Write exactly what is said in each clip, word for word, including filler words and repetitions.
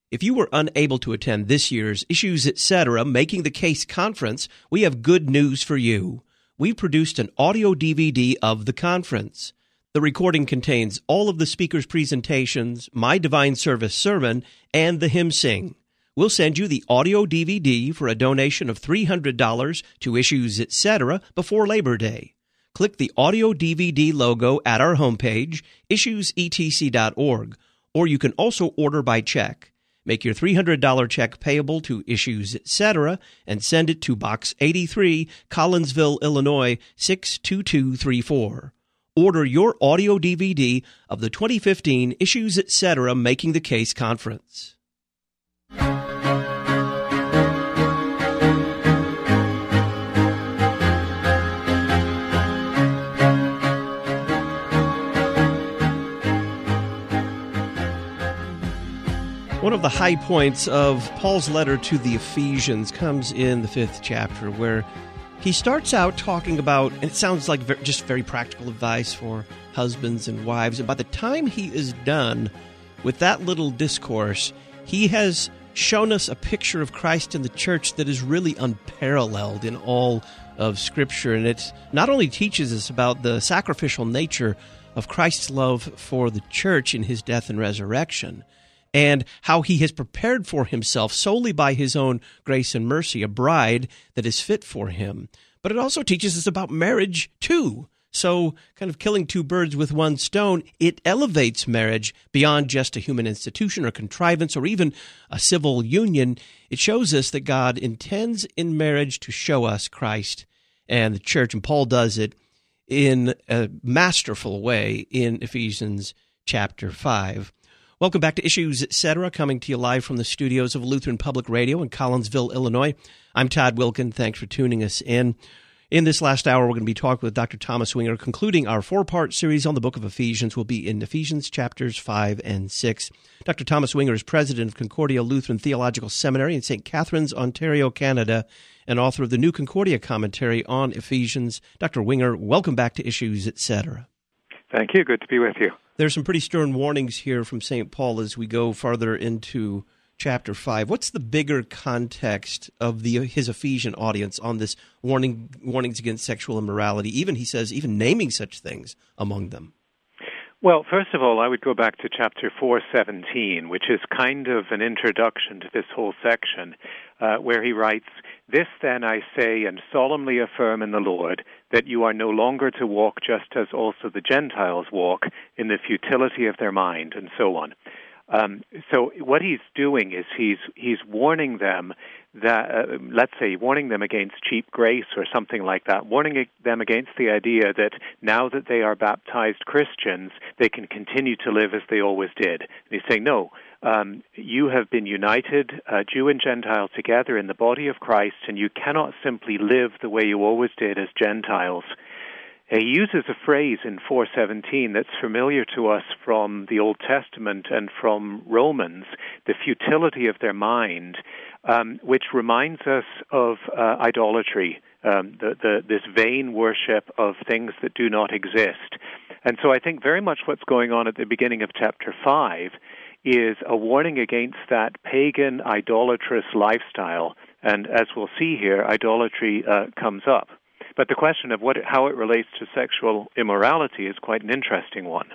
If you were unable to attend this year's Issues Etc. Making the Case conference, we have good news for you. We've produced an audio D V D of the conference. The recording contains all of the speakers' presentations, My Divine Service sermon, and the hymn sing. We'll send you the audio D V D for a donation of three hundred dollars to Issues Etc. before Labor Day. Click the audio D V D logo at our homepage, issues e t c dot org, or you can also order by check. Make your three hundred dollars check payable to Issues Etc. and send it to Box eighty-three, Collinsville, Illinois, six two two three four. Order your audio D V D of the twenty fifteen Issues Etc. Making the Case Conference. One of the high points of Paul's letter to the Ephesians comes in the fifth chapter, where he starts out talking about, and it sounds like just very practical advice for husbands and wives, and by the time he is done with that little discourse, he has shown us a picture of Christ in the church that is really unparalleled in all of Scripture, and it not only teaches us about the sacrificial nature of Christ's love for the church in his death and resurrection, and how he has prepared for himself solely by his own grace and mercy, a bride that is fit for him. But it also teaches us about marriage, too. So, kind of killing two birds with one stone, it elevates marriage beyond just a human institution or contrivance or even a civil union. It shows us that God intends in marriage to show us Christ and the church, and Paul does it in a masterful way in Ephesians chapter five. Welcome back to Issues Etc., coming to you live from the studios of Lutheran Public Radio in Collinsville, Illinois. I'm Todd Wilkin. Thanks for tuning us in. In this last hour, we're going to be talking with Doctor Thomas Winger, concluding our four-part series on the book of Ephesians. We'll be in Ephesians chapters five and six. Doctor Thomas Winger is president of Concordia Lutheran Theological Seminary in Saint Catharines, Ontario, Canada, and author of the New Concordia Commentary on Ephesians. Doctor Winger, welcome back to Issues Etc. Thank you. Good to be with you. There's some pretty stern warnings here from Saint Paul as we go farther into chapter five. What's the bigger context of the his Ephesian audience on this warning warnings against sexual immorality? Even, he says, even naming such things among them. Well, first of all, I would go back to chapter four seventeen, which is kind of an introduction to this whole section, uh, where he writes, "This then I say and solemnly affirm in the Lord, that you are no longer to walk just as also the Gentiles walk, in the futility of their mind," and so on. Um, so what he's doing is he's he's warning them that, uh, let's say, warning them against cheap grace or something like that, warning them against the idea that now that they are baptized Christians, they can continue to live as they always did. And he's saying, no, um, you have been united, uh, Jew and Gentile, together in the body of Christ, and you cannot simply live the way you always did as Gentiles. He uses a phrase in four seventeen that's familiar to us from the Old Testament and from Romans, the futility of their mind, um, which reminds us of uh, idolatry, um, the, the, this vain worship of things that do not exist. And so I think very much what's going on at the beginning of chapter five is a warning against that pagan, idolatrous lifestyle. And as we'll see here, idolatry uh, comes up. But the question of what, how it relates to sexual immorality is quite an interesting one.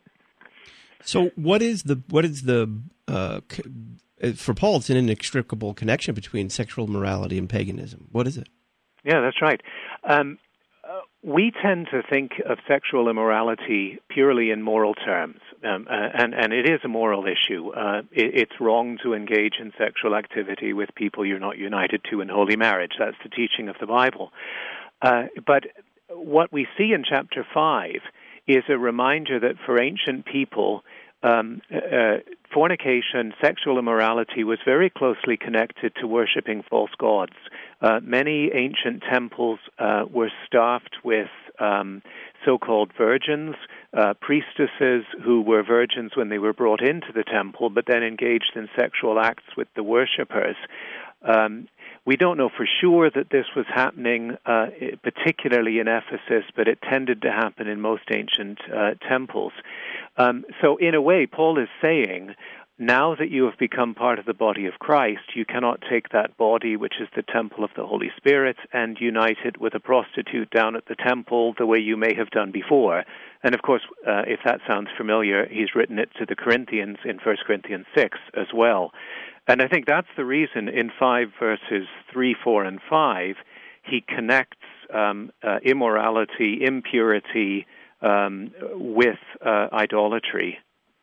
So, what is the what is the uh, for Paul? It's an inextricable connection between sexual morality and paganism. What is it? Yeah, that's right. Um, uh, we tend to think of sexual immorality purely in moral terms, um, uh, and and it is a moral issue. Uh, it, it's wrong to engage in sexual activity with people you're not united to in holy marriage. That's the teaching of the Bible. Uh, but what we see in chapter five is a reminder that for ancient people, um, uh, fornication, sexual immorality was very closely connected to worshiping false gods. Uh, many ancient temples uh, were staffed with um, so-called virgins, uh, priestesses who were virgins when they were brought into the temple, but then engaged in sexual acts with the worshippers. Um, We don't know for sure that this was happening, uh, particularly in Ephesus, but it tended to happen in most ancient uh, temples. Um, so in a way, Paul is saying, now that you have become part of the body of Christ, you cannot take that body, which is the temple of the Holy Spirit, and unite it with a prostitute down at the temple the way you may have done before. And of course, uh, if that sounds familiar, he's written it to the Corinthians in First Corinthians six as well. And I think that's the reason in five verses three, four, and five, he connects um, uh, immorality, impurity um, with uh, idolatry.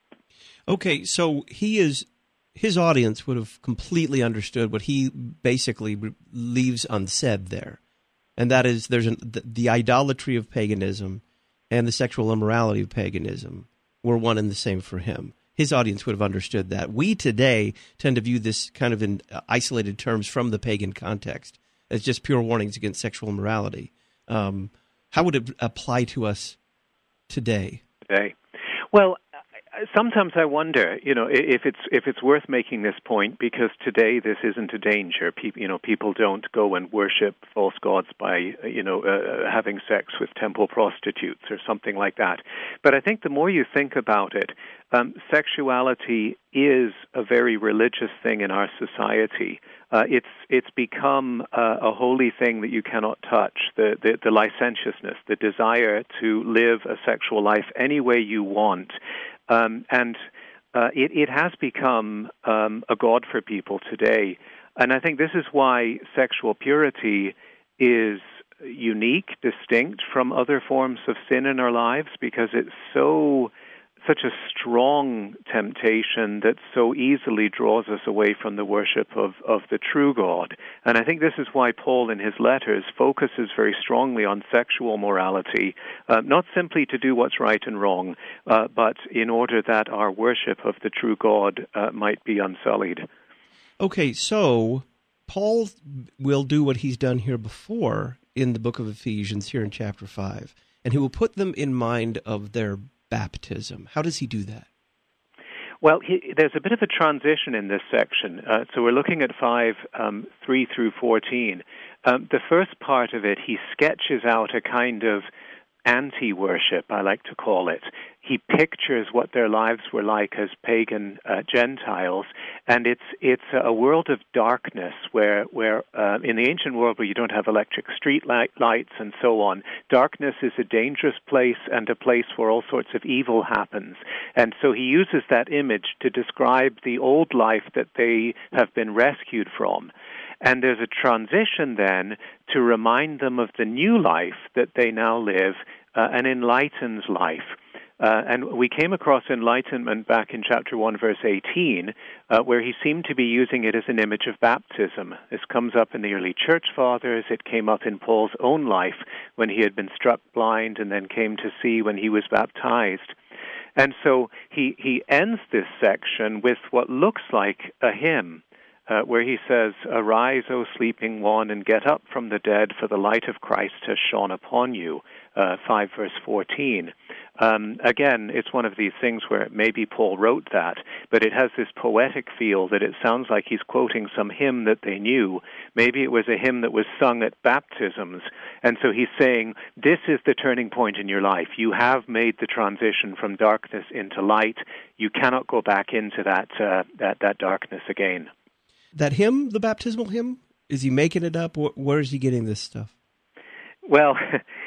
Okay, so he is his audience would have completely understood what he basically leaves unsaid there, and that is there's an, the, the idolatry of paganism and the sexual immorality of paganism were one and the same for him. His audience would have understood that. We today tend to view this kind of in isolated terms from the pagan context as just pure warnings against sexual immorality. Um, how would it apply to us today? Today, well. Sometimes I wonder, you know, if it's if it's worth making this point, because today this isn't a danger. People, you know, people don't go and worship false gods by, you know, uh, having sex with temple prostitutes or something like that. But I think the more you think about it, um, sexuality is a very religious thing in our society. Uh, it's it's become uh, a holy thing that you cannot touch. The, the the licentiousness, the desire to live a sexual life any way you want. Um, and uh, it, it has become um, a god for people today. And I think this is why sexual purity is unique, distinct from other forms of sin in our lives, because it's so such a strong temptation that so easily draws us away from the worship of, of the true God. And I think this is why Paul in his letters focuses very strongly on sexual morality, uh, not simply to do what's right and wrong, uh, but in order that our worship of the true God uh, might be unsullied. Okay, so Paul will do what he's done here before in the book of Ephesians, here in chapter five, and he will put them in mind of their baptism. How does he do that? Well, he, there's a bit of a transition in this section. Uh, so we're looking at five, um, three through fourteen. Um, the first part of it, he sketches out a kind of anti-worship, I like to call it. He pictures what their lives were like as pagan uh, Gentiles, and it's it's a world of darkness where where uh, in the ancient world where you don't have electric street light, lights and so on, darkness is a dangerous place and a place where all sorts of evil happens. And so he uses that image to describe the old life that they have been rescued from. And there's a transition then to remind them of the new life that they now live, uh, an enlightened life. Uh, and we came across enlightenment back in chapter one, verse eighteen, uh, where he seemed to be using it as an image of baptism. This comes up in the early church fathers. It came up in Paul's own life when he had been struck blind and then came to see when he was baptized. And so he, he ends this section with what looks like a hymn. Uh, where he says, "Arise, O sleeping one, and get up from the dead, for the light of Christ has shone upon you," uh, five verse fourteen. Um, again, it's one of these things where maybe Paul wrote that, but it has this poetic feel that it sounds like he's quoting some hymn that they knew. Maybe it was a hymn that was sung at baptisms, and so he's saying, this is the turning point in your life. You have made the transition from darkness into light. You cannot go back into that uh, that, that darkness again. That hymn, the baptismal hymn, is he making it up? Where is he getting this stuff? Well,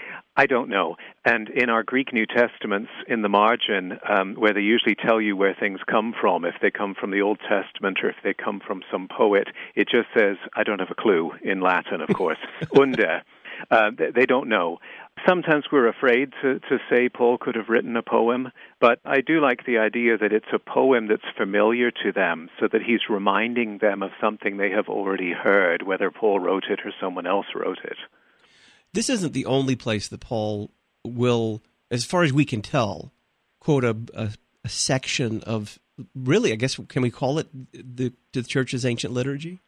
I don't know. And in our Greek New Testaments, in the margin, um, where they usually tell you where things come from, if they come from the Old Testament or if they come from some poet, it just says, I don't have a clue, in Latin, of course, unde. Uh, they don't know. Sometimes we're afraid to, to say Paul could have written a poem, but I do like the idea that it's a poem that's familiar to them, so that he's reminding them of something they have already heard, whether Paul wrote it or someone else wrote it. This isn't the only place that Paul will, as far as we can tell, quote a, a, a section of, really, I guess, can we call it the, the church's ancient liturgy?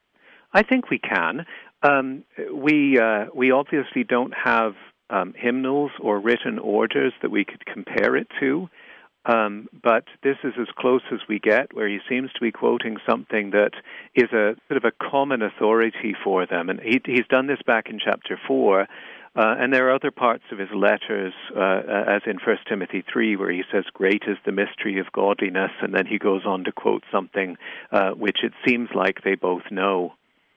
I think we can. Um, we uh, we obviously don't have um, hymnals or written orders that we could compare it to, um, but this is as close as we get, where he seems to be quoting something that is a sort of a common authority for them. And he, he's done this back in chapter four, Uh, and there are other parts of his letters, uh, as in First Timothy three, where he says, "Great is the mystery of godliness," and then he goes on to quote something uh, which it seems like they both know.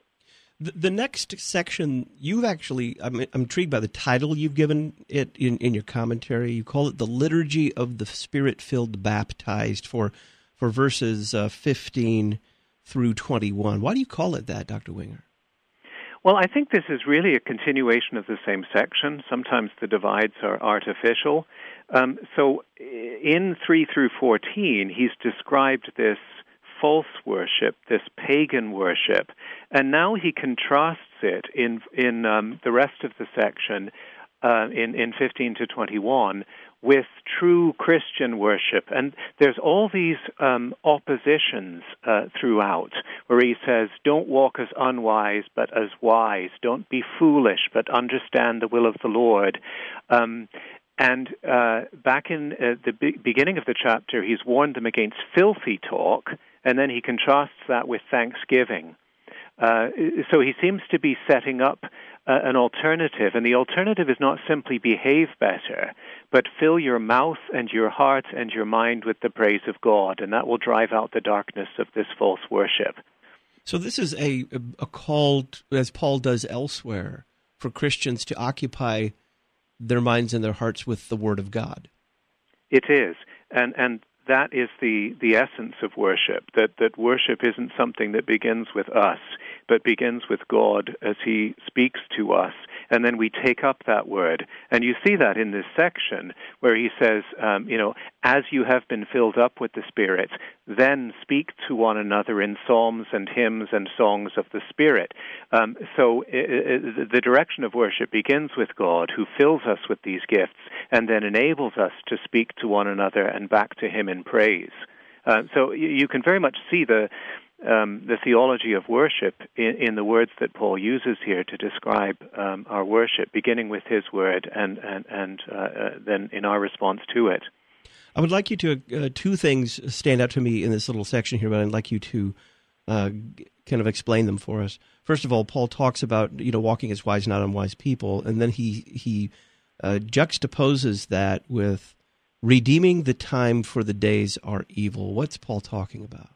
The, the next section, you've actually, I'm, I'm intrigued by the title you've given it in, in your commentary. You call it The Liturgy of the Spirit-Filled Baptized for, for verses uh, fifteen through twenty-one. Why do you call it that, Doctor Winger? Well, I think this is really a continuation of the same section. Sometimes the divides are artificial. Um, so in three through fourteen, he's described this false worship, this pagan worship, and now he contrasts it in in um, the rest of the section, uh, in, in fifteen to twenty-one, with true Christian worship. And there's all these um, oppositions uh, throughout, where he says, don't walk as unwise, but as wise. Don't be foolish, but understand the will of the Lord. Um, and uh, back in uh, the be- beginning of the chapter, he's warned them against filthy talk, and then he contrasts that with thanksgiving. Uh, so he seems to be setting up uh, an alternative, and the alternative is not simply behave better, but fill your mouth and your heart and your mind with the praise of God, and that will drive out the darkness of this false worship. So this is a, a call, as Paul does elsewhere, for Christians to occupy their minds and their hearts with the Word of God. It is, and and that is the, the essence of worship, that, that worship isn't something that begins with us, but begins with God as he speaks to us, and then we take up that word. And you see that in this section where he says, um, you know, as you have been filled up with the Spirit, then speak to one another in psalms and hymns and songs of the Spirit. Um, so it, it, the direction of worship begins with God, who fills us with these gifts, and then enables us to speak to one another and back to him in praise. Uh, so you, you can very much see the um, the theology of worship in, in the words that Paul uses here to describe um, our worship, beginning with his word and and and uh, uh, then in our response to it. I would like you to uh, two things stand out to me in this little section here, but I'd like you to uh, kind of explain them for us. First of all, Paul talks about you know walking as wise, not unwise people, and then he he uh, juxtaposes that with redeeming the time, for the days are evil. What's Paul talking about?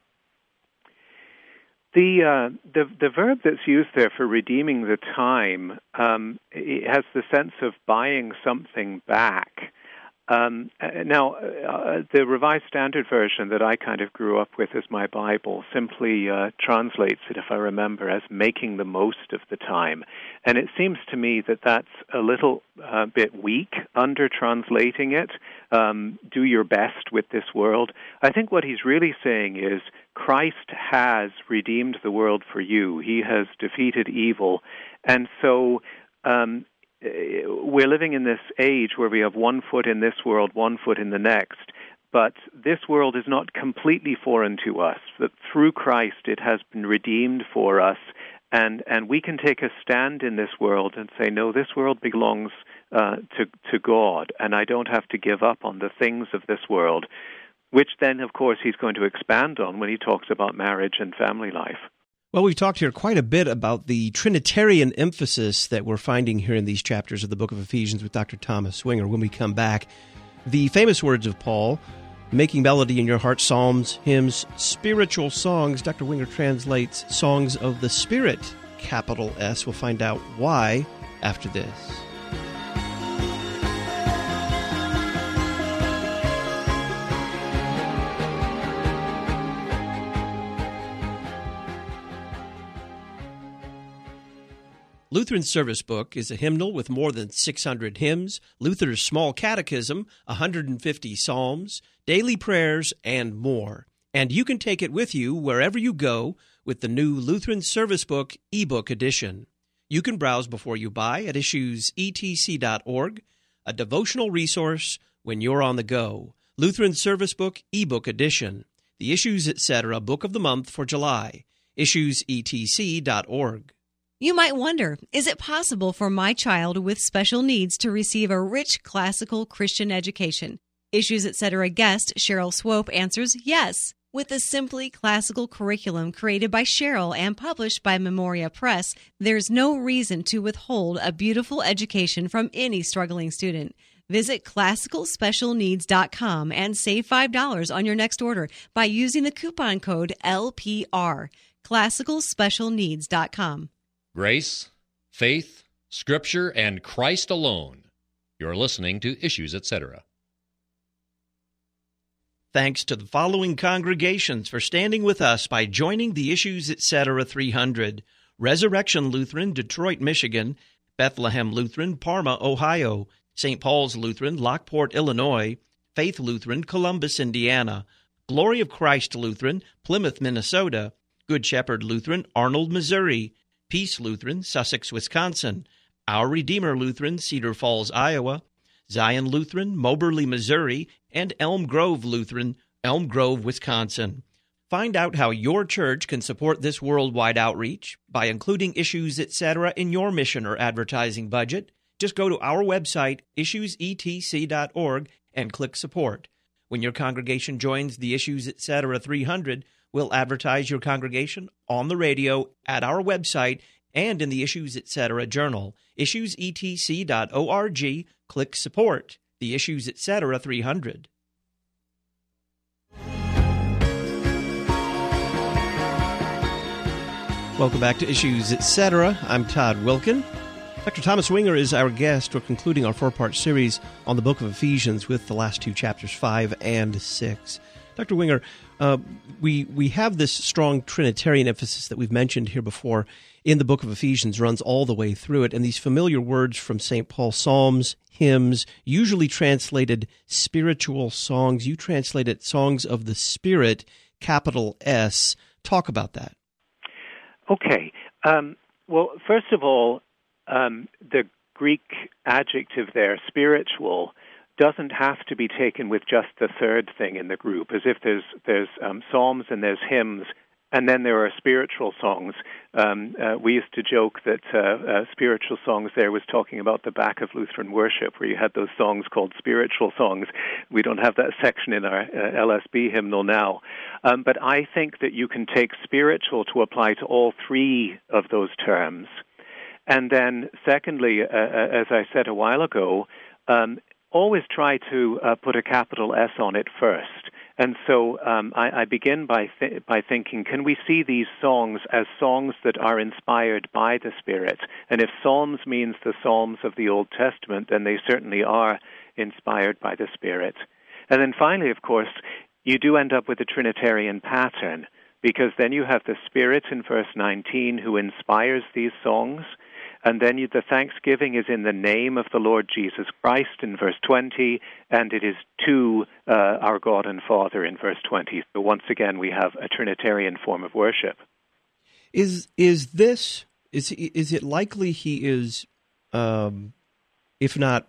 The uh, the the verb that's used there for redeeming the time um, it has the sense of buying something back. Um, now, uh, the Revised Standard Version that I kind of grew up with as my Bible simply uh, translates it, if I remember, as making the most of the time. And it seems to me that that's a little uh, bit weak under translating it. Um, do your best with this world. I think what he's really saying is Christ has redeemed the world for you. He has defeated evil. And so Um, we're living in this age where we have one foot in this world, one foot in the next, but this world is not completely foreign to us. That through Christ it has been redeemed for us, and, and we can take a stand in this world and say, no, this world belongs uh, to, to God, and I don't have to give up on the things of this world, which then, of course, he's going to expand on when he talks about marriage and family life. Well, we've talked here quite a bit about the Trinitarian emphasis that we're finding here in these chapters of the book of Ephesians with Doctor Thomas Winger. When we come back, the famous words of Paul, making melody in your heart, psalms, hymns, spiritual songs. Doctor Winger translates songs of the Spirit, capital S. We'll find out why after this. Lutheran Service Book is a hymnal with more than six hundred hymns, Luther's Small Catechism, one hundred fifty psalms, daily prayers, and more. And you can take it with you wherever you go with the new Lutheran Service Book ebook edition. You can browse before you buy at issues e t c dot org, a devotional resource when you're on the go. Lutheran Service Book ebook edition, the Issues Etc. Book of the Month for July, issues e t c dot org. You might wonder, is it possible for my child with special needs to receive a rich classical Christian education? Issues Etc. guest Cheryl Swope answers yes. With a simply classical curriculum created by Cheryl and published by Memoria Press, there's no reason to withhold a beautiful education from any struggling student. Visit classical special needs dot com and save five dollars on your next order by using the coupon code L P R. classical special needs dot com. Grace, faith, Scripture, and Christ alone. You're listening to Issues, et cetera. Thanks to the following congregations for standing with us by joining the Issues, et cetera three hundred. Resurrection Lutheran, Detroit, Michigan; Bethlehem Lutheran, Parma, Ohio; Saint Paul's Lutheran, Lockport, Illinois; Faith Lutheran, Columbus, Indiana; Glory of Christ Lutheran, Plymouth, Minnesota; Good Shepherd Lutheran, Arnold, Missouri; Peace Lutheran, Sussex, Wisconsin; Our Redeemer Lutheran, Cedar Falls, Iowa; Zion Lutheran, Moberly, Missouri; and Elm Grove Lutheran, Elm Grove, Wisconsin. Find out how your church can support this worldwide outreach by including Issues, et cetera in your mission or advertising budget. Just go to our website, issues e t c dot org, and click Support. When your congregation joins the Issues, et cetera three hundred, we'll advertise your congregation on the radio, at our website, and in the Issues, et cetera journal. issues e t c dot org, click Support. The Issues, et cetera three hundred. Welcome back to Issues, et cetera. I'm Todd Wilkin. Doctor Thomas Winger is our guest. We're concluding our four-part series on the book of Ephesians with the last two chapters, five and six. Doctor Winger, uh, we we have this strong Trinitarian emphasis that we've mentioned here before in the book of Ephesians, runs all the way through it, and these familiar words from Saint Paul, psalms, hymns, usually translated spiritual songs. You translate it songs of the Spirit, capital S. Talk about that. Okay. Um, well, first of all, um, the Greek adjective there, spiritual, doesn't have to be taken with just the third thing in the group, as if there's there's um, psalms and there's hymns, and then there are spiritual songs. Um, uh, we used to joke that uh, uh, spiritual songs there was talking about the back of Lutheran worship, where you had those songs called spiritual songs. We don't have that section in our uh, L S B hymnal now. Um, but I think that you can take spiritual to apply to all three of those terms. And then secondly, uh, as I said a while ago, um, always try to uh, put a capital S on it first. And so um, I, I begin by th- by thinking, can we see these songs as songs that are inspired by the Spirit? And if Psalms means the Psalms of the Old Testament, then they certainly are inspired by the Spirit. And then finally, of course, you do end up with a Trinitarian pattern, because then you have the Spirit in verse nineteen who inspires these songs. And then you, the thanksgiving is in the name of the Lord Jesus Christ in verse twenty, and it is to uh, our God and Father in verse twenty. So once again, we have a Trinitarian form of worship. Is is this, is is it likely he is, um, if not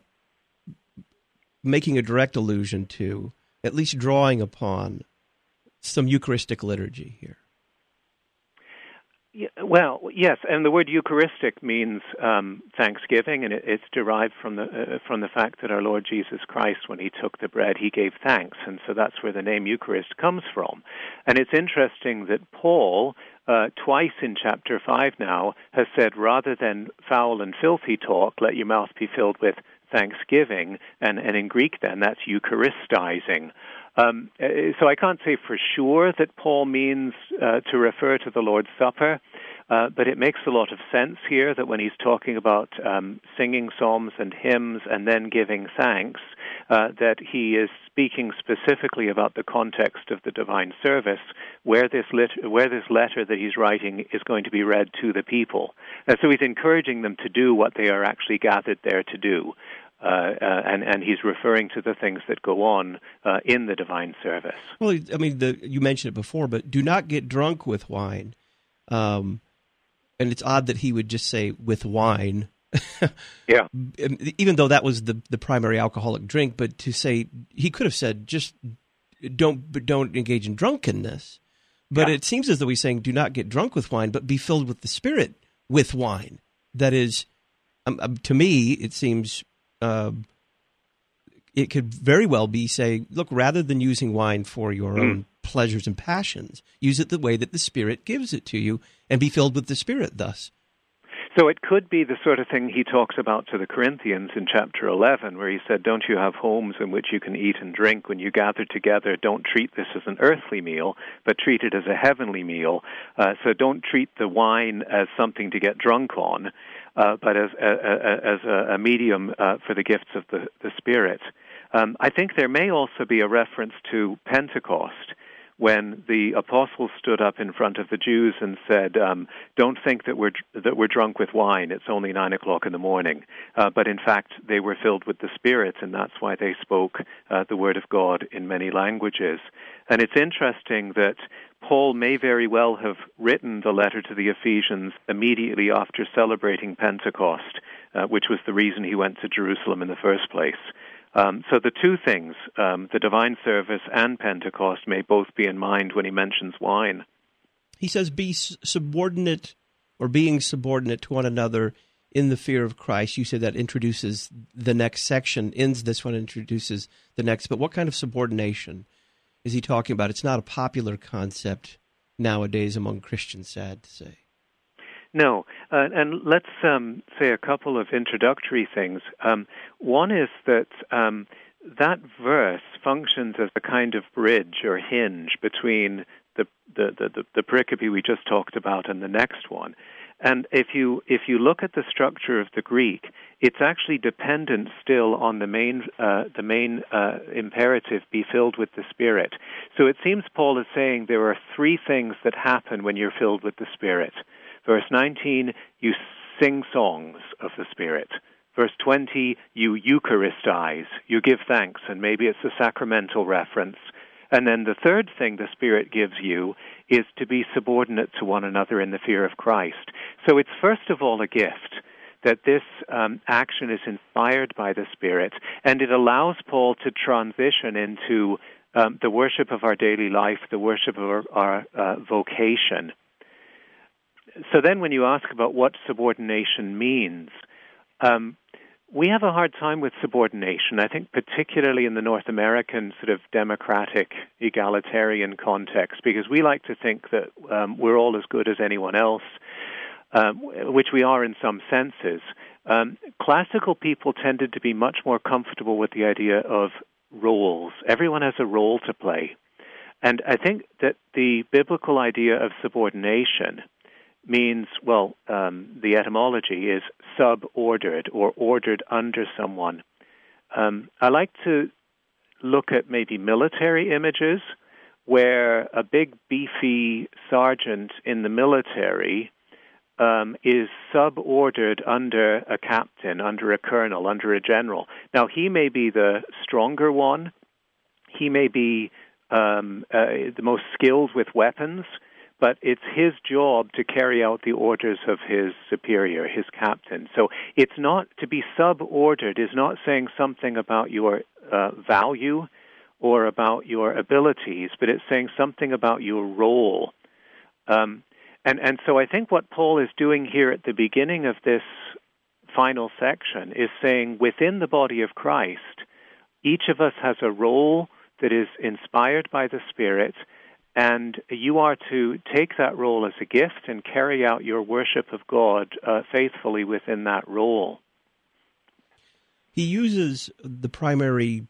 making a direct allusion to, at least drawing upon some Eucharistic liturgy here? Yeah, well, yes, and the word Eucharistic means um, thanksgiving, and it, it's derived from the uh, from the fact that our Lord Jesus Christ, when he took the bread, he gave thanks, and so that's where the name Eucharist comes from. And it's interesting that Paul, uh, twice in chapter five now, has said, rather than foul and filthy talk, let your mouth be filled with thanksgiving, and, and in Greek then, that's Eucharistizing. Um, so I can't say for sure that Paul means uh, to refer to the Lord's Supper, uh, but it makes a lot of sense here that when he's talking about um, singing psalms and hymns and then giving thanks, uh, that he is speaking specifically about the context of the divine service, where this lit- where this letter that he's writing is going to be read to the people. And so he's encouraging them to do what they are actually gathered there to do. Uh, uh, and, and he's referring to the things that go on uh, in the divine service. Well, I mean, the, you mentioned it before, but do not get drunk with wine. Um, and it's odd that he would just say with wine. Yeah. Even though that was the, the primary alcoholic drink, but to say, he could have said, just don't don't engage in drunkenness. But yeah. It seems as though he's saying, do not get drunk with wine, but be filled with the Spirit with wine. That is, um, um, to me, it seems... Uh, it could very well be say, look, rather than using wine for your mm. own pleasures and passions. Use it the way that the Spirit gives it to you, and be filled with the Spirit thus. So it could be the sort of thing he talks about to the Corinthians in chapter eleven, where he said, don't you have homes in which you can eat and drink? When you gather together, don't treat this as an earthly meal, but treat it as a heavenly meal. Uh, so don't treat the wine as something to get drunk on, uh, but as a, a, as a, a medium uh, for the gifts of the, the Spirit. Um, I think there may also be a reference to Pentecost, when the apostles stood up in front of the Jews and said, um, don't think that we're that we're drunk with wine, it's only nine o'clock in the morning. Uh, but in fact, they were filled with the Spirit, and that's why they spoke uh, the Word of God in many languages. And it's interesting that Paul may very well have written the letter to the Ephesians immediately after celebrating Pentecost, uh, which was the reason he went to Jerusalem in the first place. Um, so the two things, um, the divine service and Pentecost, may both be in mind when he mentions wine. He says, be subordinate or being subordinate to one another in the fear of Christ. You said that introduces the next section, ends this one, introduces the next. But what kind of subordination is he talking about? It's not a popular concept nowadays among Christians, sad to say. No, uh, and let's um, say a couple of introductory things. Um, one is that um, that verse functions as a kind of bridge or hinge between the the, the, the, the pericope we just talked about and the next one. And if you if you look at the structure of the Greek, it's actually dependent still on the main uh, the main uh, imperative, be filled with the Spirit. So it seems Paul is saying there are three things that happen when you're filled with the Spirit. Verse nineteen, you sing songs of the Spirit. Verse twenty, you Eucharistize, you give thanks, and maybe it's a sacramental reference. And then the third thing the Spirit gives you is to be subordinate to one another in the fear of Christ. So it's first of all a gift that this um, action is inspired by the Spirit, and it allows Paul to transition into um, the worship of our daily life, the worship of our, our uh, vocation. So then when you ask about what subordination means, um, we have a hard time with subordination, I think particularly in the North American sort of democratic, egalitarian context, because we like to think that um, we're all as good as anyone else, um, which we are in some senses. Um, classical people tended to be much more comfortable with the idea of roles. Everyone has a role to play. And I think that the biblical idea of subordination means, well, um, the etymology is subordered or ordered under someone. Um, I like to look at maybe military images where a big, beefy sergeant in the military um, is subordered under a captain, under a colonel, under a general. Now, he may be the stronger one. He may be um, uh, the most skilled with weapons, but it's his job to carry out the orders of his superior, his captain. So it's not, to be subordered is not saying something about your uh, value or about your abilities, but it's saying something about your role. Um, and, and so I think what Paul is doing here at the beginning of this final section is saying within the body of Christ, each of us has a role that is inspired by the Spirit, and you are to take that role as a gift and carry out your worship of God uh, faithfully within that role. He uses the primary,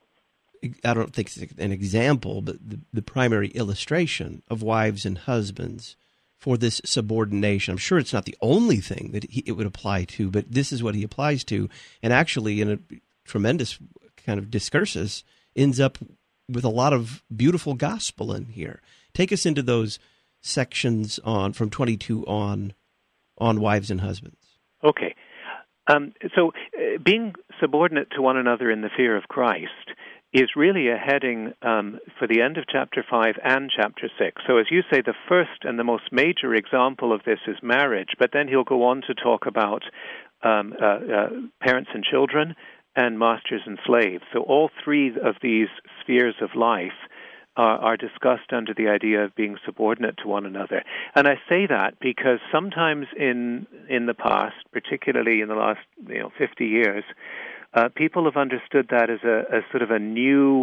I don't think it's an example, but the, the primary illustration of wives and husbands for this subordination. I'm sure it's not the only thing that he, it would apply to, but this is what he applies to. And actually, in a tremendous kind of discursus, ends up with a lot of beautiful gospel in here. Take us into those sections on from twenty-two on on wives and husbands. Okay. Um, so uh, being subordinate to one another in the fear of Christ is really a heading um, for the end of chapter five and chapter six. So as you say, the first and the most major example of this is marriage, but then he'll go on to talk about um, uh, uh, parents and children, and masters and slaves. So all three of these spheres of life are, are discussed under the idea of being subordinate to one another. And I say that because sometimes in in the past, particularly in the last you know fifty years, uh, people have understood that as a as sort of a new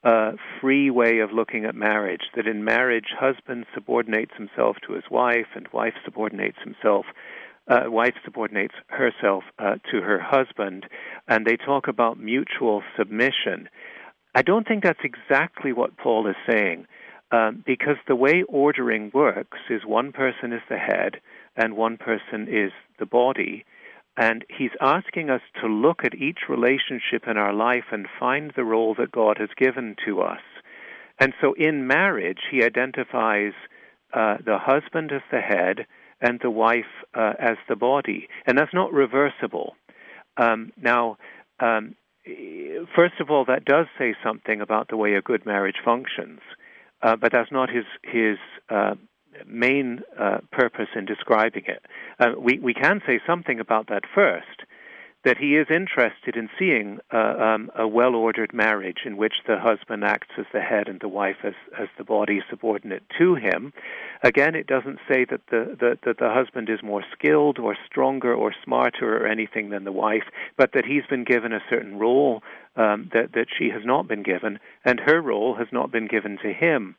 uh, free way of looking at marriage, that in marriage, husband subordinates himself to his wife, and wife subordinates himself, uh, wife subordinates herself uh, to her husband, and they talk about mutual submission. I don't think that's exactly what Paul is saying, um, because the way ordering works is one person is the head and one person is the body, and he's asking us to look at each relationship in our life and find the role that God has given to us. And so in marriage, he identifies uh, the husband as the head and the wife uh, as the body, and that's not reversible. Um, now, um, first of all, that does say something about the way a good marriage functions, uh, but that's not his his uh, main uh, purpose in describing it. Uh, we we can say something about that first, that he is interested in seeing uh, um, a well-ordered marriage in which the husband acts as the head and the wife as, as the body subordinate to him. Again, it doesn't say that the, the, that the husband is more skilled or stronger or smarter or anything than the wife, but that he's been given a certain role um, that, that she has not been given, and her role has not been given to him.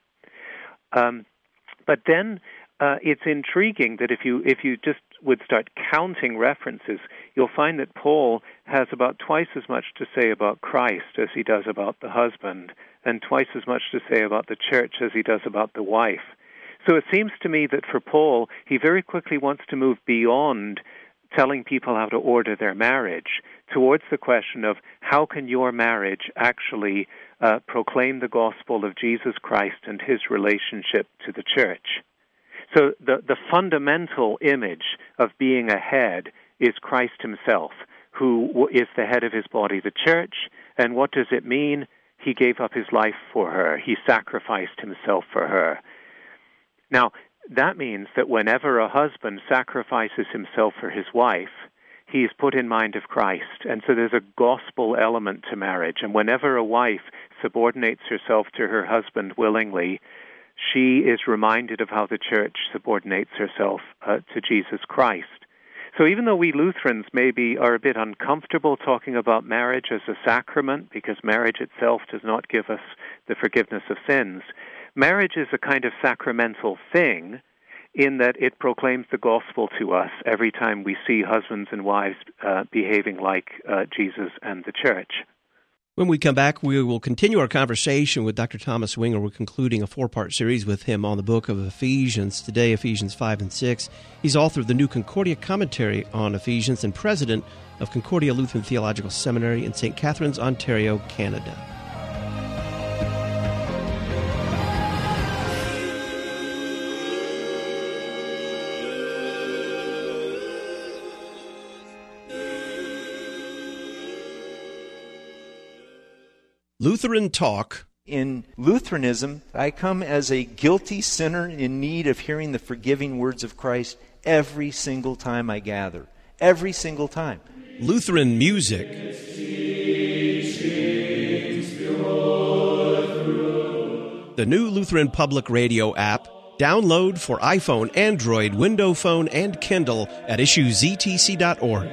Um, but then uh, it's intriguing that if you if you just would start counting references, you'll find that Paul has about twice as much to say about Christ as he does about the husband, and twice as much to say about the church as he does about the wife. So it seems to me that for Paul, he very quickly wants to move beyond telling people how to order their marriage towards the question of how can your marriage actually uh, proclaim the gospel of Jesus Christ and his relationship to the church. So the, the fundamental image of being a head is Christ himself, who is the head of his body, the church. And what does it mean? He gave up his life for her. He sacrificed himself for her. Now, that means that whenever a husband sacrifices himself for his wife, he is put in mind of Christ. And so there's a gospel element to marriage. And whenever a wife subordinates herself to her husband willingly, she is reminded of how the church subordinates herself uh, to Jesus Christ. So even though we Lutherans maybe are a bit uncomfortable talking about marriage as a sacrament, because marriage itself does not give us the forgiveness of sins, marriage is a kind of sacramental thing in that it proclaims the gospel to us every time we see husbands and wives uh, behaving like uh, Jesus and the church. When we come back, we will continue our conversation with Doctor Thomas Winger. We're concluding a four-part series with him on the book of Ephesians. Today, Ephesians five and six. He's author of the New Concordia Commentary on Ephesians and president of Concordia Lutheran Theological Seminary in Saint Catharines, Ontario, Canada. Lutheran Talk. In Lutheranism, I come as a guilty sinner in need of hearing the forgiving words of Christ every single time I gather. Every single time. Lutheran music. The new Lutheran Public Radio app. Download for iPhone, Android, Windows Phone, and Kindle at issue z t c dot org.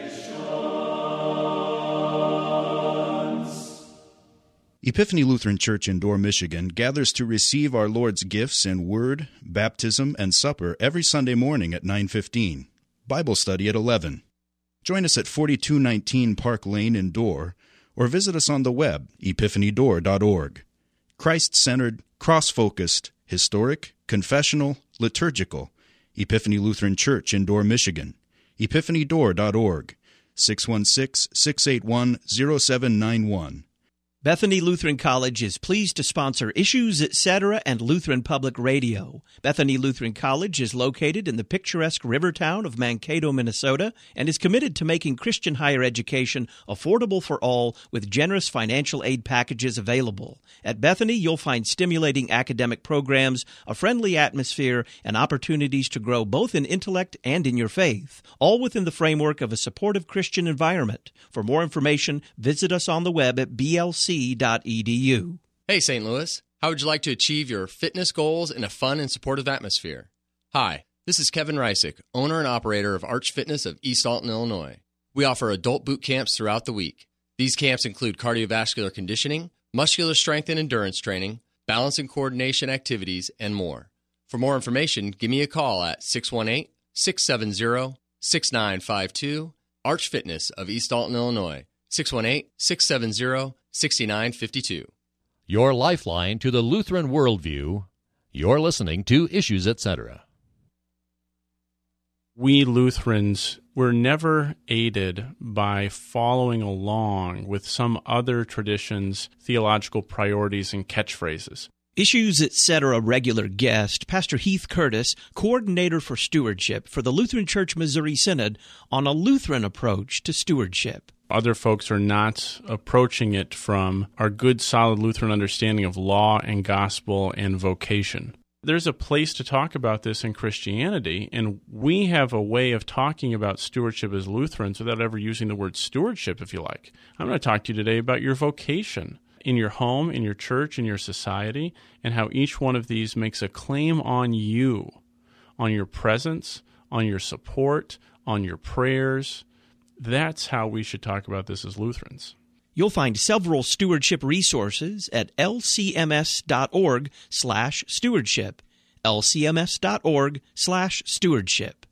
Epiphany Lutheran Church in Dorr, Michigan gathers to receive our Lord's gifts in Word, Baptism, and Supper every Sunday morning at nine fifteen. Bible study at eleven. Join us at forty-two nineteen Park Lane in Dorr, or visit us on the web, epiphany door dot org. Christ-centered, cross-focused, historic, confessional, liturgical. Epiphany Lutheran Church in Dorr, Michigan. epiphany door dot org. six one six, six eight one, zero seven nine one. Bethany Lutheran College is pleased to sponsor Issues, et cetera and Lutheran Public Radio. Bethany Lutheran College is located in the picturesque river town of Mankato, Minnesota, and is committed to making Christian higher education affordable for all with generous financial aid packages available. At Bethany, you'll find stimulating academic programs, a friendly atmosphere, and opportunities to grow both in intellect and in your faith, all within the framework of a supportive Christian environment. For more information, visit us on the web at b l c dot e d u. Hey, Saint Louis. How would you like to achieve your fitness goals in a fun and supportive atmosphere? Hi, this is Kevin Reisick, owner and operator of Arch Fitness of East Alton, Illinois. We offer adult boot camps throughout the week. These camps include cardiovascular conditioning, muscular strength and endurance training, balance and coordination activities, and more. For more information, give me a call at six one eight, six seven zero, six nine five two, Arch Fitness of East Alton, Illinois, six one eight, six seven zero, six nine five two. Your lifeline to the Lutheran worldview. You're listening to Issues, et cetera. We Lutherans were never aided by following along with some other tradition's theological priorities and catchphrases. Issues, et cetera. Regular guest, Pastor Heath Curtis, coordinator for stewardship for the Lutheran Church Missouri Synod, on a Lutheran approach to stewardship. Other folks are not approaching it from our good, solid Lutheran understanding of law and gospel and vocation. There's a place to talk about this in Christianity, and we have a way of talking about stewardship as Lutherans without ever using the word stewardship, if you like. I'm going to talk to you today about your vocation in your home, in your church, in your society, and how each one of these makes a claim on you, on your presence, on your support, on your prayers. That's how we should talk about this as Lutherans. You'll find several stewardship resources at lcms.org slash stewardship, lcms.org slash stewardship.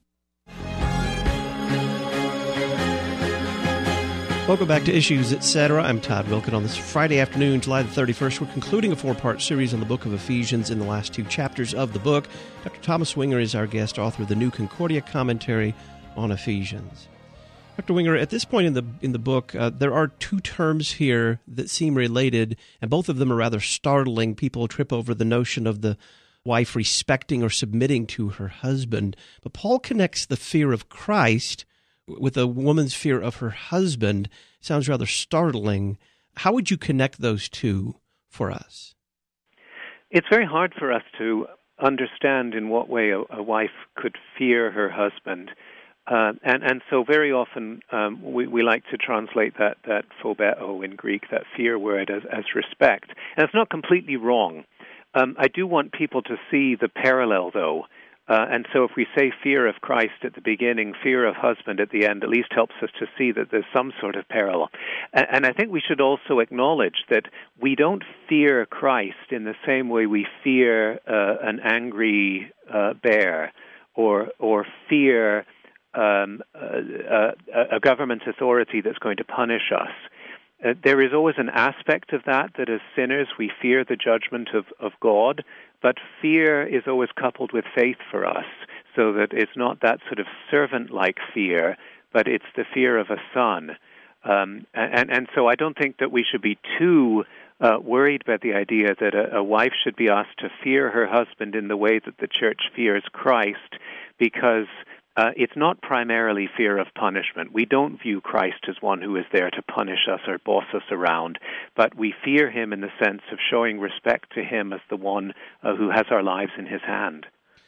Welcome back to Issues, et cetera. I'm Todd Wilken. On this Friday afternoon, July the thirty-first, we're concluding a four-part series on the book of Ephesians in the last two chapters of the book. Doctor Thomas Winger is our guest, author of the New Concordia Commentary on Ephesians. Doctor Winger, at this point in the in the book, uh, there are two terms here that seem related, and both of them are rather startling. People trip over the notion of the wife respecting or submitting to her husband. But Paul connects the fear of Christ with a woman's fear of her husband. Sounds rather startling. How would you connect those two for us? It's very hard for us to understand in what way a, a wife could fear her husband. Uh, and, and so very often um, we, we like to translate that, that phobeo in Greek, that fear word, as, as respect. And it's not completely wrong. Um, I do want people to see the parallel, though. Uh, and so if we say fear of Christ at the beginning, fear of husband at the end, at least helps us to see that there's some sort of parallel. And, and I think we should also acknowledge that we don't fear Christ in the same way we fear uh, an angry uh, bear or or fear Um, uh, uh, a government authority that's going to punish us. Uh, there is always an aspect of that that as sinners we fear the judgment of, of God, but fear is always coupled with faith for us, so that it's not that sort of servant-like fear, but it's the fear of a son. Um, and, and so I don't think that we should be too uh, worried about the idea that a, a wife should be asked to fear her husband in the way that the church fears Christ, because Uh, it's not primarily fear of punishment. We don't view Christ as one who is there to punish us or boss us around, but we fear him in the sense of showing respect to him as the one uh, who has our lives in his hand.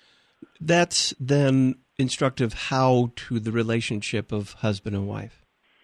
That's then instructive how to the relationship of husband and wife?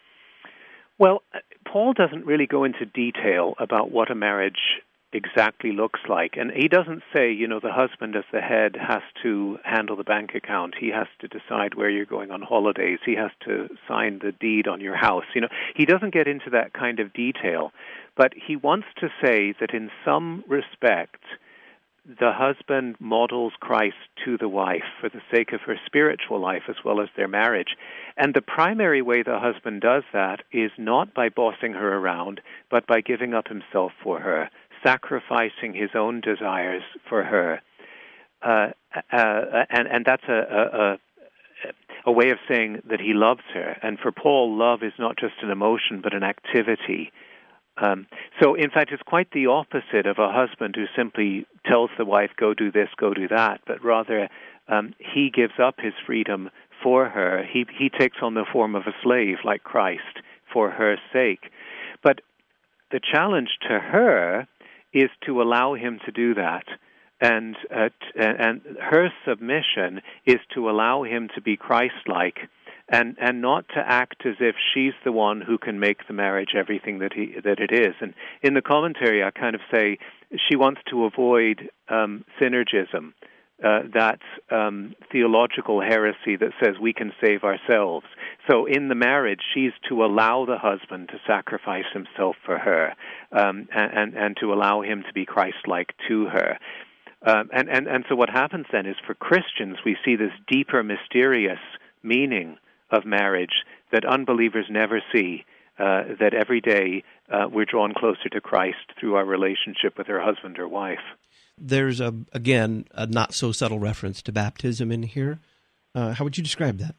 Well, Paul doesn't really go into detail about what a marriage exactly looks like. And he doesn't say, you know, the husband as the head has to handle the bank account. He has to decide where you're going on holidays. He has to sign the deed on your house. You know, he doesn't get into that kind of detail. But he wants to say that in some respect, the husband models Christ to the wife for the sake of her spiritual life as well as their marriage. And the primary way the husband does that is not by bossing her around, but by giving up himself for her, sacrificing his own desires for her. Uh, uh, and, and that's a, a, a way of saying that he loves her. And for Paul, love is not just an emotion, but an activity. Um, so, in fact, it's quite the opposite of a husband who simply tells the wife, go do this, go do that, but rather um, he gives up his freedom for her. He, he takes on the form of a slave like Christ for her sake. But the challenge to her is to allow him to do that. And, uh, t- and her submission is to allow him to be Christ-like and, and not to act as if she's the one who can make the marriage everything that he that it is. And in the commentary, I kind of say she wants to avoid um, synergism, uh, that um, theological heresy that says we can save ourselves. So in the marriage, she's to allow the husband to sacrifice himself for her, um, and, and, and to allow him to be Christ-like to her. Um, and, and, and so what happens then is for Christians, we see this deeper, mysterious meaning of marriage that unbelievers never see, uh, that every day uh, we're drawn closer to Christ through our relationship with our husband or wife. There's, a, again, a not-so-subtle reference to baptism in here. Uh, how would you describe that?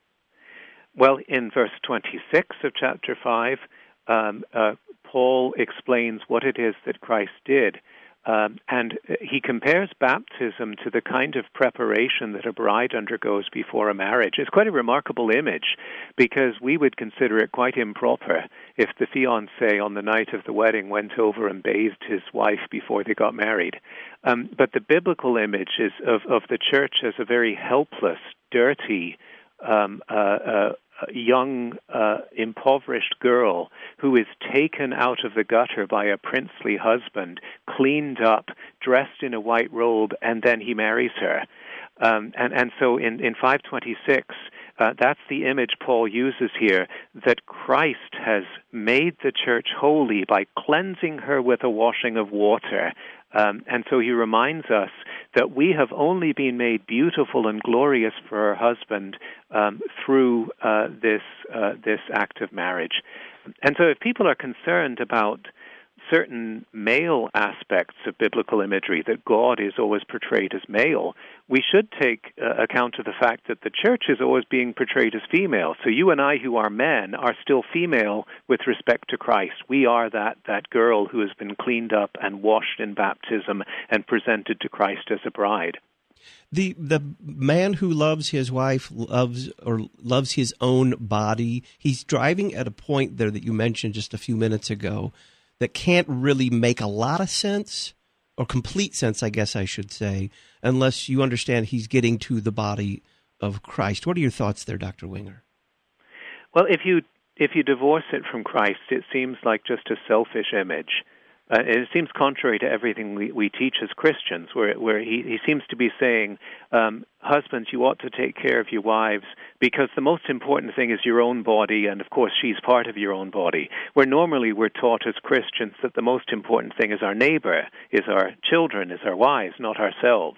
Well, in verse twenty-six of chapter five, um, uh, Paul explains what it is that Christ did. Um, and he compares baptism to the kind of preparation that a bride undergoes before a marriage. It's quite a remarkable image, because we would consider it quite improper if the fiancé on the night of the wedding went over and bathed his wife before they got married. Um, but the biblical image is of, of the church as a very helpless, dirty, um, uh, uh, young, uh, impoverished girl who is taken out of the gutter by a princely husband, cleaned up, dressed in a white robe, and then he marries her. Um, and, and so in, in five twenty-six, uh, that's the image Paul uses here, that Christ has made the church holy by cleansing her with a washing of water. Um, and so he reminds us that we have only been made beautiful and glorious for our husband um, through uh, this uh, this act of marriage. And so if people are concerned about certain male aspects of biblical imagery, that God is always portrayed as male, we should take uh, account of the fact that the church is always being portrayed as female. So you and I, who are men, are still female with respect to Christ. We are that, that girl who has been cleaned up and washed in baptism and presented to Christ as a bride. The the man who loves his wife loves or loves his own body. He's driving at a point there that you mentioned just a few minutes ago that can't really make a lot of sense, or complete sense, I guess I should say, unless you understand he's getting to the body of Christ. What are your thoughts there, Doctor Winger? Well, if you if you divorce it from Christ, it seems like just a selfish image. Uh, it seems contrary to everything we, we teach as Christians, where where he, he seems to be saying, um, husbands, you ought to take care of your wives, because the most important thing is your own body, and of course she's part of your own body. Where normally we're taught as Christians that the most important thing is our neighbor, is our children, is our wives, not ourselves.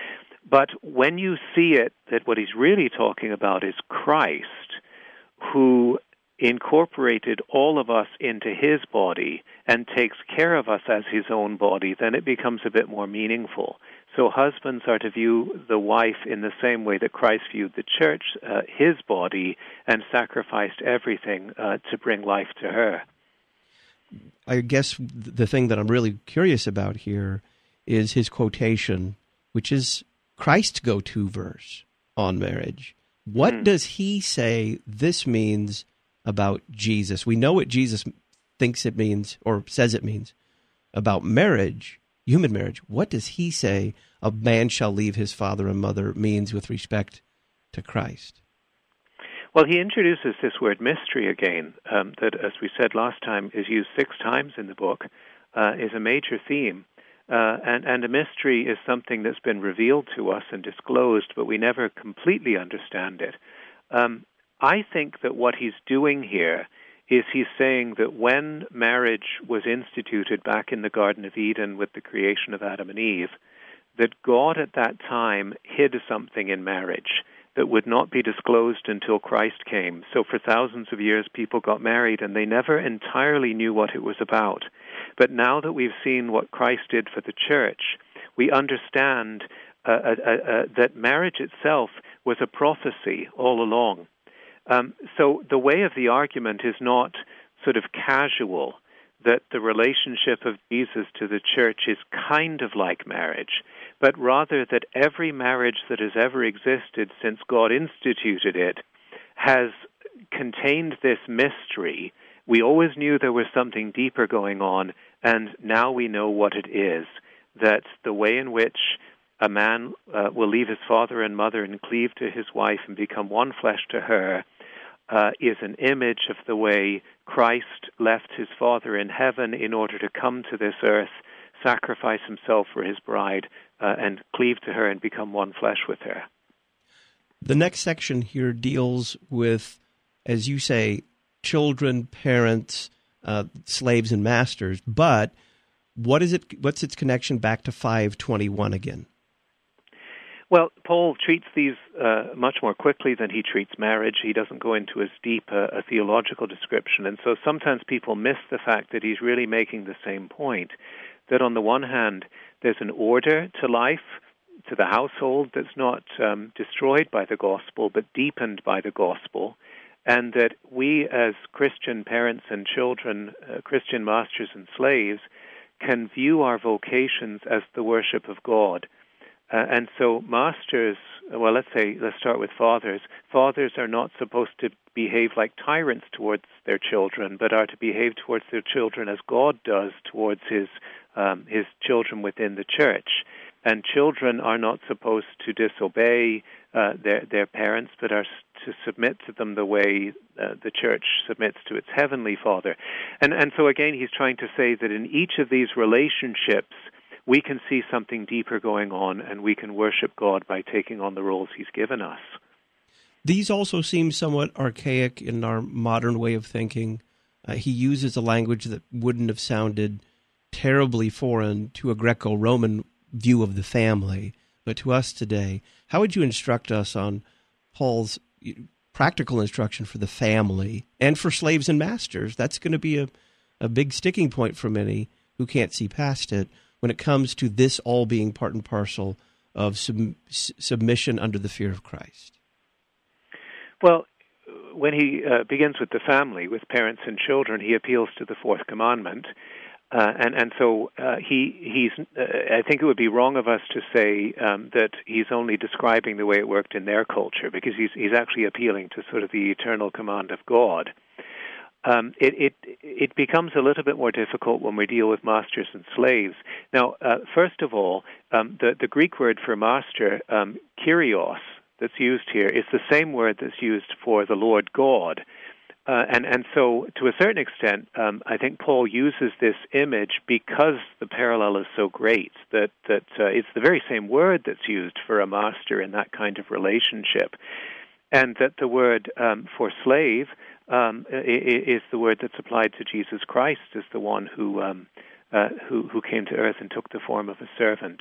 But when you see it, that what he's really talking about is Christ, who incorporated all of us into his body and takes care of us as his own body, then it becomes a bit more meaningful. So husbands are to view the wife in the same way that Christ viewed the church, uh, his body, and sacrificed everything uh, to bring life to her. I guess the thing that I'm really curious about here is his quotation, which is Christ's go-to verse on marriage. What mm. does he say this means about Jesus? We know what Jesus thinks it means, or says it means, about marriage, human marriage. What does he say a man shall leave his father and mother means with respect to Christ? Well, he introduces this word mystery again, um, that, as we said last time, is used six times in the book, uh, is a major theme. Uh, and, and a mystery is something that's been revealed to us and disclosed, but we never completely understand it. Um, I think that what he's doing here is he's saying that when marriage was instituted back in the Garden of Eden with the creation of Adam and Eve, that God at that time hid something in marriage that would not be disclosed until Christ came. So for thousands of years, people got married, and they never entirely knew what it was about. But now that we've seen what Christ did for the church, we understand uh, uh, uh, that marriage itself was a prophecy all along. Um, so the way of the argument is not sort of casual, that the relationship of Jesus to the church is kind of like marriage, but rather that every marriage that has ever existed since God instituted it has contained this mystery. We always knew there was something deeper going on, and now we know what it is, that the way in which a man uh, will leave his father and mother and cleave to his wife and become one flesh to her Uh, is an image of the way Christ left his Father in heaven in order to come to this earth, sacrifice himself for his bride, uh, and cleave to her and become one flesh with her. The next section here deals with as you say, children, parents, uh, slaves, and masters. But what is it? What's its connection back to five twenty-one again? Well, Paul treats these uh, much more quickly than he treats marriage. He doesn't go into as deep a, a theological description. And so sometimes people miss the fact that he's really making the same point, that on the one hand, there's an order to life, to the household, that's not um, destroyed by the gospel, but deepened by the gospel, and that we as Christian parents and children, uh, Christian masters and slaves, can view our vocations as the worship of God. Uh, and so masters, well, let's say, let's start with fathers. Fathers are not supposed to behave like tyrants towards their children, but are to behave towards their children as God does towards his um, his children within the church. And children are not supposed to disobey uh, their their parents, but are to submit to them the way uh, the church submits to its heavenly Father. And and so again, he's trying to say that in each of these relationships, we can see something deeper going on, and we can worship God by taking on the roles he's given us. These also seem somewhat archaic in our modern way of thinking. Uh, he uses a language that wouldn't have sounded terribly foreign to a Greco-Roman view of the family, but to us today. How would you instruct us on Paul's practical instruction for the family and for slaves and masters? That's going to be a, a big sticking point for many who can't see past it, when it comes to this all being part and parcel of sub- submission under the fear of Christ? Well, when he uh, begins with the family, with parents and children, he appeals to the fourth commandment. Uh, and, and so uh, he he's. Uh, I think it would be wrong of us to say um, that he's only describing the way it worked in their culture, because he's he's actually appealing to sort of the eternal command of God. Um, it, it it becomes a little bit more difficult when we deal with masters and slaves. Now, uh, first of all, um, the, the Greek word for master, um, kyrios, that's used here, is the same word that's used for the Lord God. Uh, and, and so, to a certain extent, um, I think Paul uses this image because the parallel is so great, that, that uh, it's the very same word that's used for a master in that kind of relationship. And that the word um, for slave Um, is the word that's applied to Jesus Christ as the one who um, uh, who, who came to earth and took the form of a servant.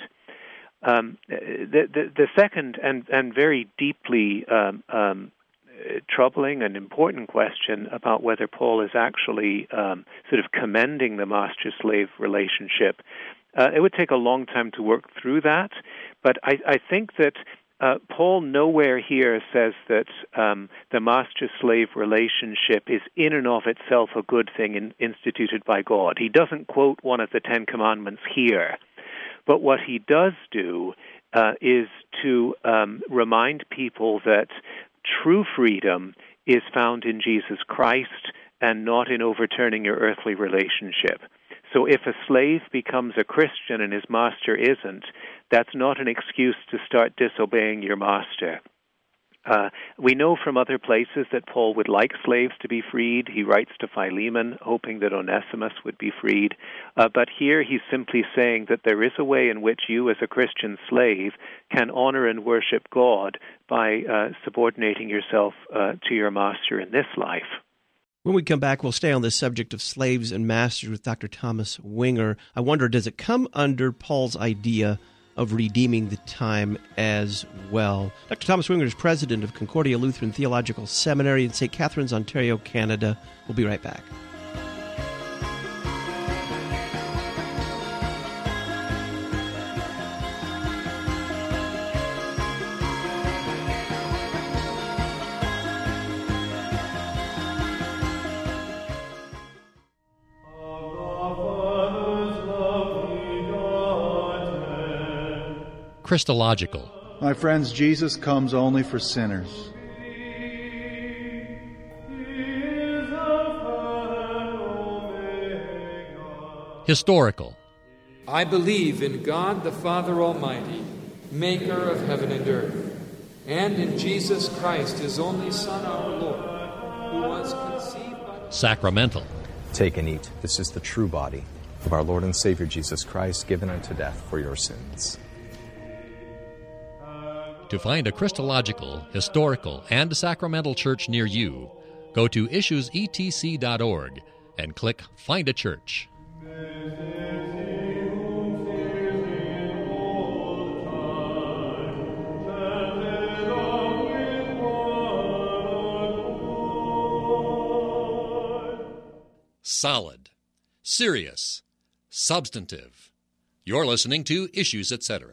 Um, the, the, the second and, and very deeply um, um, troubling and important question about whether Paul is actually um, sort of commending the master-slave relationship, uh, it would take a long time to work through that, but I, I think that Uh, Paul nowhere here says that um, the master-slave relationship is in and of itself a good thing in, instituted by God. He doesn't quote one of the Ten Commandments here. But what he does do uh, is to um, remind people that true freedom is found in Jesus Christ and not in overturning your earthly relationship. So if a slave becomes a Christian and his master isn't, that's not an excuse to start disobeying your master. Uh, we know from other places that Paul would like slaves to be freed. He writes to Philemon, hoping that Onesimus would be freed. Uh, but here he's simply saying that there is a way in which you, as a Christian slave, can honor and worship God by uh, subordinating yourself uh, to your master in this life. When we come back, we'll stay on this subject of slaves and masters with Doctor Thomas Winger. I wonder, does it come under Paul's idea of redeeming the time as well? Doctor Thomas Winger is president of Concordia Lutheran Theological Seminary in Saint Catharines, Ontario, Canada. We'll be right back. Christological. My friends, Jesus comes only for sinners. Historical. I believe in God the Father Almighty, maker of heaven and earth, and in Jesus Christ, his only Son, our Lord, who was conceived by... Sacramental. Take and eat. This is the true body of our Lord and Savior Jesus Christ, given unto death for your sins. To find a Christological, historical, and sacramental church near you, Go to issues e t c dot org and click Find a Church. Solid, serious, substantive. You're listening to Issues, et cetera.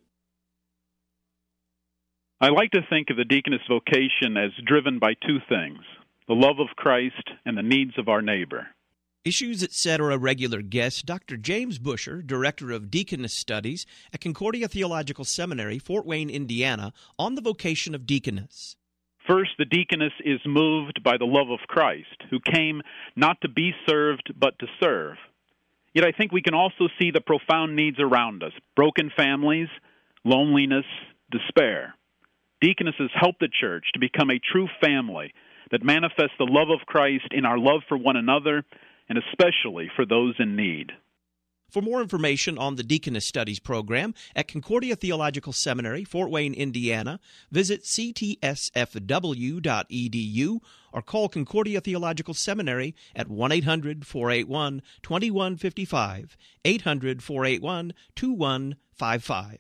I like to think of the deaconess vocation as driven by two things, the love of Christ and the needs of our neighbor. Issues, et cetera. Regular guest, Doctor James Busher, Director of Deaconess Studies at Concordia Theological Seminary, Fort Wayne, Indiana, on the vocation of deaconess. First, the deaconess is moved by the love of Christ, who came not to be served, but to serve. Yet I think we can also see the profound needs around us, broken families, loneliness, despair. Deaconesses help the church to become a true family that manifests the love of Christ in our love for one another, and especially for those in need. For more information on the Deaconess Studies program at Concordia Theological Seminary, Fort Wayne, Indiana, visit c t s f w dot e d u or call Concordia Theological Seminary at one eight hundred, four eight one, two one five five, eight hundred, four eight one, two one five five.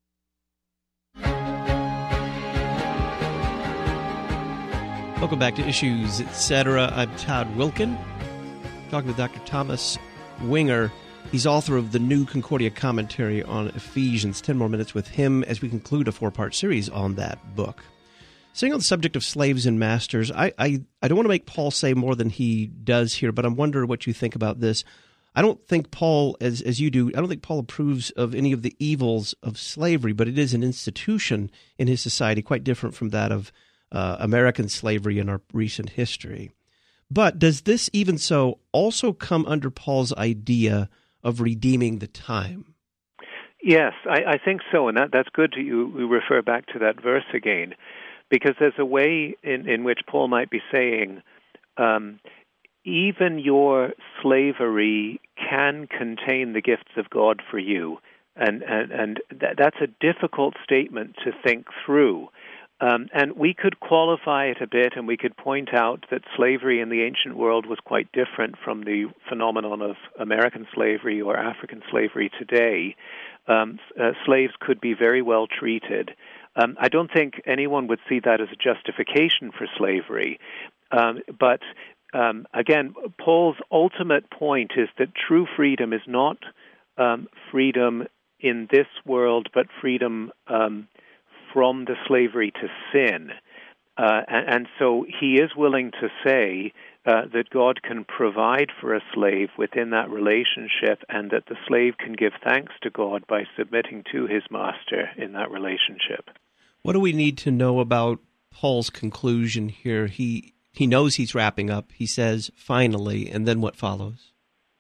Welcome back to Issues, et cetera. I'm Todd Wilkin, talking with Doctor Thomas Winger. He's author of the new Concordia commentary on Ephesians. Ten more minutes with him as we conclude a four-part series on that book. Staying on the subject of slaves and masters, I, I, I don't want to make Paul say more than he does here, but I'm wondering what you think about this. I don't think Paul, as as you do, I don't think Paul approves of any of the evils of slavery, but it is an institution in his society quite different from that of uh, American slavery in our recent history. But does this, even so, also come under Paul's idea of redeeming the time? Yes, I, I think so, and that, that's good to you. We refer back to that verse again, because there's a way in, in which Paul might be saying, um, even your slavery can contain the gifts of God for you, and and, and th- that's a difficult statement to think through. Um, and we could qualify it a bit, and we could point out that slavery in the ancient world was quite different from the phenomenon of American slavery or African slavery today. Um, uh, slaves could be very well treated. Um, I don't think anyone would see that as a justification for slavery. Um, but um, again, Paul's ultimate point is that true freedom is not um, freedom in this world, but freedom um from the slavery to sin. Uh, and, and so he is willing to say uh, that God can provide for a slave within that relationship, and that the slave can give thanks to God by submitting to his master in that relationship. What do we need to know about Paul's conclusion here? He he knows he's wrapping up. He says, finally, and then what follows?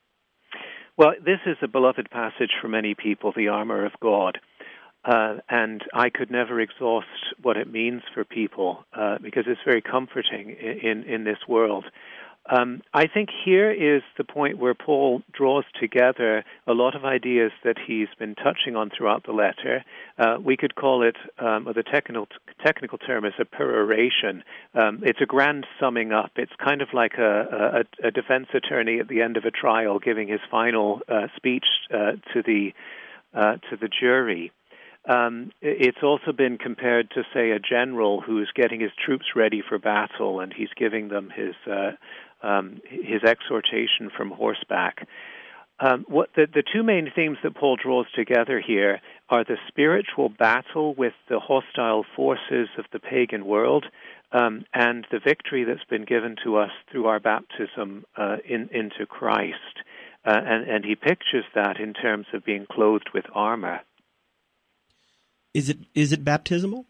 Well, this is a beloved passage for many people, the armor of God. Uh, and I could never exhaust what it means for people uh, because it's very comforting in, in, in this world. Um, I think here is the point where Paul draws together a lot of ideas that he's been touching on throughout the letter. Uh, we could call it, um, or the technical technical term is a peroration. Um, it's a grand summing up. It's kind of like a, a, a defense attorney at the end of a trial giving his final uh, speech uh, to the uh, to the jury. Um, it's also been compared to, say, a general who's getting his troops ready for battle, and he's giving them his uh, um, his exhortation from horseback. Um, what the, the two main themes that Paul draws together here are the spiritual battle with the hostile forces of the pagan world, um, and the victory that's been given to us through our baptism uh, in, into Christ. Uh, and, and he pictures that in terms of being clothed with armor. Is it is it baptismal?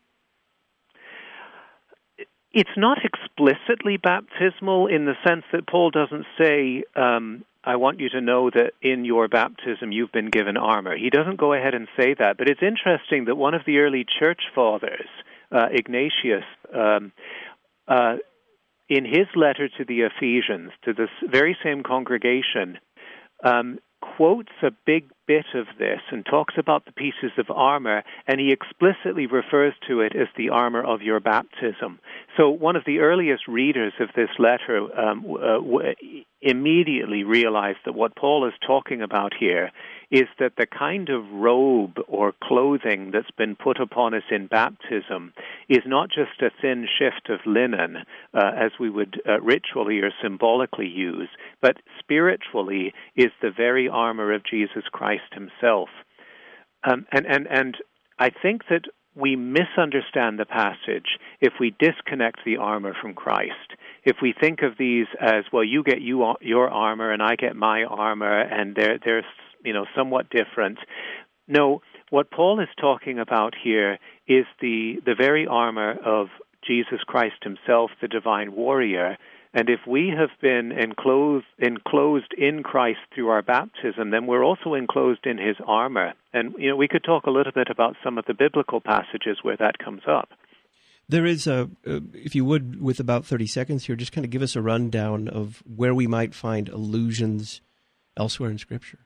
It's not explicitly baptismal in the sense that Paul doesn't say, um, I want you to know that in your baptism you've been given armor. He doesn't go ahead and say that. But it's interesting that one of the early church fathers, uh, Ignatius, um, uh, in his letter to the Ephesians, to this very same congregation, um, quotes a big bit of this and talks about the pieces of armor, and he explicitly refers to it as the armor of your baptism. so one of the earliest readers of this letter um, uh, w- immediately realized that what Paul is talking about here is that the kind of robe or clothing that's been put upon us in baptism is not just a thin shift of linen, uh, as we would uh, ritually or symbolically use, but spiritually is the very armor of Jesus Christ himself. Um, and, and, and I think that we misunderstand the passage if we disconnect the armor from Christ. If we think of these as, well, you get you, your armor and I get my armor, and they're, they're you know, somewhat different. No, what Paul is talking about here is the, the very armor of Jesus Christ himself, the divine warrior. And if we have been enclosed, enclosed in Christ through our baptism, then we're also enclosed in his armor. And, you know, we could talk a little bit about some of the biblical passages where that comes up. There is a, uh, if you would, with about thirty seconds here, just kind of give us a rundown of where we might find allusions elsewhere in Scripture.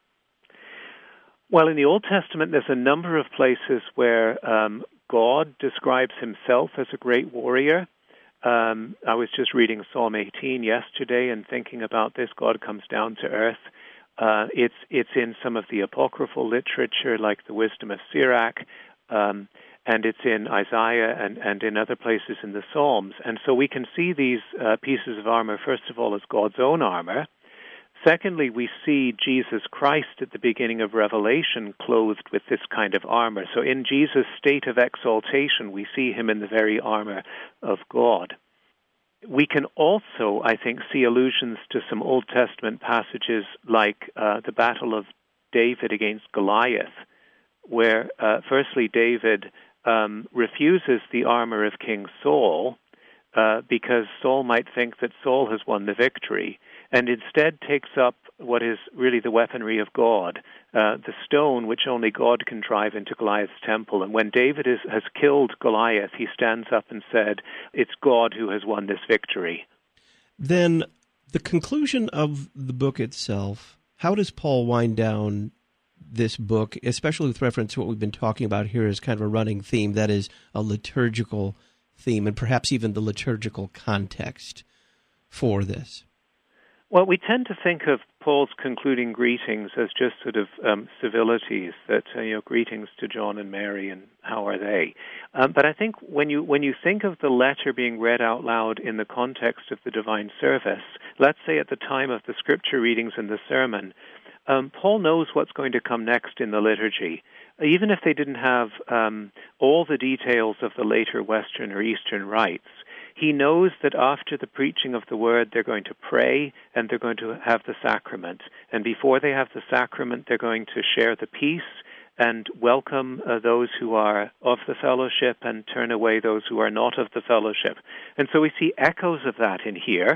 Well, in the Old Testament, there's a number of places where um, God describes himself as a great warrior. Um, I was just reading Psalm eighteen yesterday and thinking about this. God comes down to earth. Uh, it's it's in some of the apocryphal literature, like the Wisdom of Sirach, um, and it's in Isaiah and, and in other places in the Psalms. And so we can see these uh, pieces of armor, first of all, as God's own armor. Secondly, we see Jesus Christ at the beginning of Revelation clothed with this kind of armor. So in Jesus' state of exaltation, we see him in the very armor of God. We can also, I think, see allusions to some Old Testament passages like uh, the battle of David against Goliath, where, uh, firstly, David um, refuses the armor of King Saul uh, because Saul might think that Saul has won the victory, and instead takes up what is really the weaponry of God, uh, the stone which only God can drive into Goliath's temple. And when David is, has killed Goliath, he stands up and said, it's God who has won this victory. Then the conclusion of the book itself, how does Paul wind down this book, especially with reference to what we've been talking about here as kind of a running theme, that is a liturgical theme, and perhaps even the liturgical context for this? Well, we tend to think of Paul's concluding greetings as just sort of um, civilities, that, uh, you know, greetings to John and Mary, and how are they? Um, but I think when you when you think of the letter being read out loud in the context of the divine service, let's say at the time of the scripture readings and the sermon, um, Paul knows what's going to come next in the liturgy. Even if they didn't have um, all the details of the later Western or Eastern rites, he knows that after the preaching of the word, they're going to pray and they're going to have the sacrament. And before they have the sacrament, they're going to share the peace and welcome uh, those who are of the fellowship and turn away those who are not of the fellowship. And so we see echoes of that in here,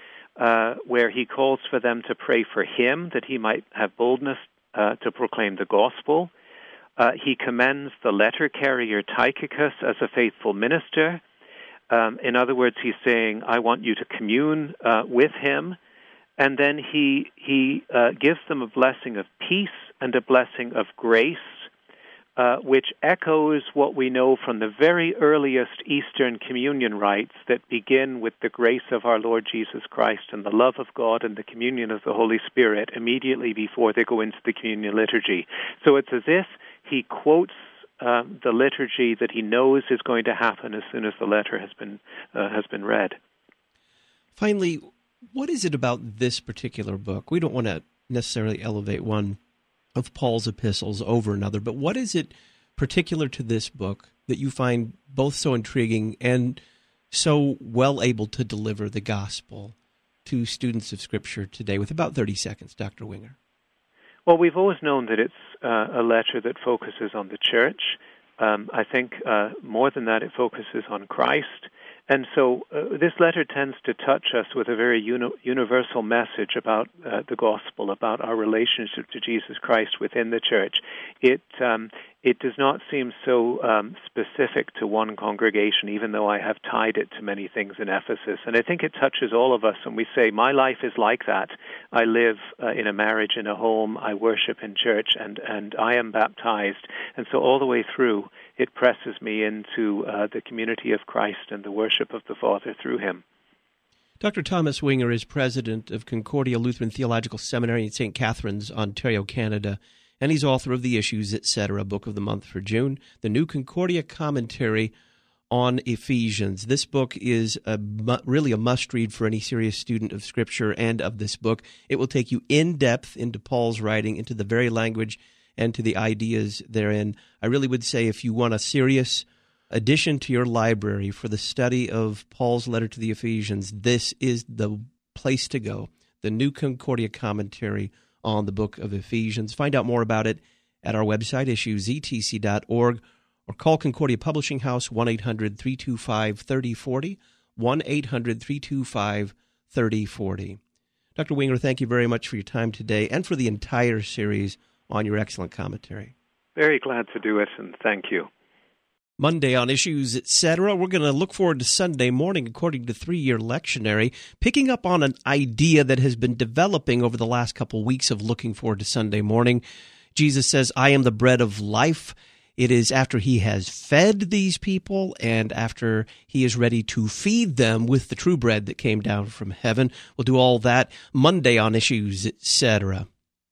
uh, where he calls for them to pray for him, that he might have boldness uh, to proclaim the gospel. Uh, he commends the letter carrier Tychicus as a faithful minister. Um, in other words, he's saying, I want you to commune uh, with him. And then he he uh, gives them a blessing of peace and a blessing of grace, uh, which echoes what we know from the very earliest Eastern communion rites that begin with the grace of our Lord Jesus Christ and the love of God and the communion of the Holy Spirit immediately before they go into the communion liturgy. So it's as if he quotes Uh, the liturgy that he knows is going to happen as soon as the letter has been uh, has been read. Finally, what is it about this particular book? We don't want to necessarily elevate one of Paul's epistles over another, but what is it particular to this book that you find both so intriguing and so well able to deliver the gospel to students of Scripture today? With about thirty seconds, Doctor Winger. Well, we've always known that it's uh, a letter that focuses on the church. Um, I think uh, more than that, it focuses on Christ. And so uh, this letter tends to touch us with a very uni- universal message about uh, the gospel, about our relationship to Jesus Christ within the church. It um, it does not seem so um, specific to one congregation, even though I have tied it to many things in Ephesus. And I think it touches all of us when we say, my life is like that. I live uh, in a marriage, in a home, I worship in church, and, and I am baptized. And so all the way through, it presses me into uh, the community of Christ and the worship of the Father through him. Doctor Thomas Winger is president of Concordia Lutheran Theological Seminary in Saint Catharines, Ontario, Canada, and he's author of the Issues, et cetera, Book of the Month for June, the New Concordia Commentary on Ephesians. This book is a, really a must-read for any serious student of Scripture and of this book. It will take you in-depth into Paul's writing, into the very language and to the ideas therein. I really would say if you want a serious addition to your library for the study of Paul's letter to the Ephesians, this is the place to go, the New Concordia Commentary on the book of Ephesians. Find out more about it at our website, issues e t c dot org, or call Concordia Publishing House, one eight hundred three two five three oh four oh, one eight hundred three two five three oh four oh. Doctor Winger, thank you very much for your time today and for the entire series on your excellent commentary. Very glad to do it, and thank you. Monday on Issues, et cetera. We're going to look forward to Sunday morning, according to three-year lectionary, picking up on an idea that has been developing over the last couple of weeks of looking forward to Sunday morning. Jesus says, I am the bread of life. It is after he has fed these people and after he is ready to feed them with the true bread that came down from heaven. We'll do all that Monday on Issues, et cetera.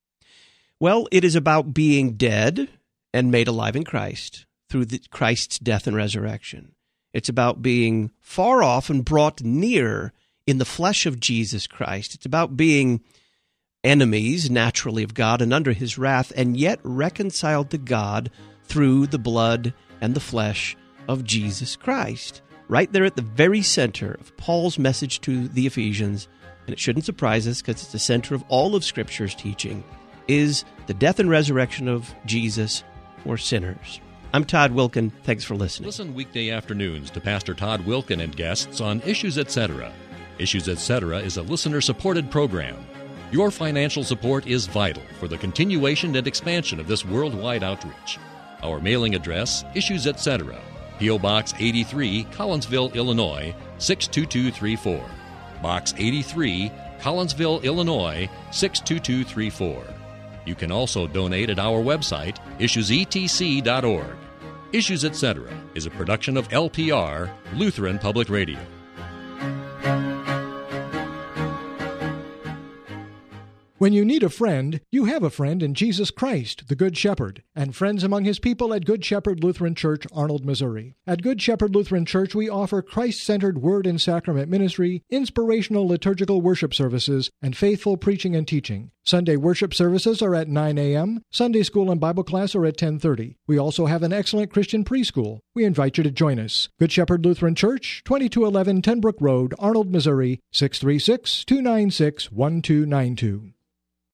Well, it is about being dead and made alive in Christ through the, Christ's death and resurrection. It's about being far off and brought near in the flesh of Jesus Christ. It's about being enemies, naturally, of God and under his wrath, and yet reconciled to God through the blood and the flesh of Jesus Christ. Right there at the very center of Paul's message to the Ephesians, and it shouldn't surprise us because it's the center of all of Scripture's teaching, is the death and resurrection of Jesus for sinners. I'm Todd Wilkin. Thanks for listening. Listen weekday afternoons to Pastor Todd Wilkin and guests on Issues, et cetera. Issues, et cetera is a listener-supported program. Your financial support is vital for the continuation and expansion of this worldwide outreach. Our mailing address, Issues, et cetera, P O. Box eighty-three, Collinsville, Illinois, six two two three four. Box eighty-three, Collinsville, Illinois, six two two three four. You can also donate at our website, issues e t c dot org. Issues, et cetera is a production of L P R, Lutheran Public Radio. When you need a friend, you have a friend in Jesus Christ, the Good Shepherd, and friends among his people at Good Shepherd Lutheran Church, Arnold, Missouri. At Good Shepherd Lutheran Church, we offer Christ-centered word and sacrament ministry, inspirational liturgical worship services, and faithful preaching and teaching. Sunday worship services are at nine a.m., Sunday school and Bible class are at ten thirty. We also have an excellent Christian preschool. We invite you to join us. Good Shepherd Lutheran Church, twenty-two eleven Ten Brook Road, Arnold, Missouri, six three six, two nine six, one two nine two.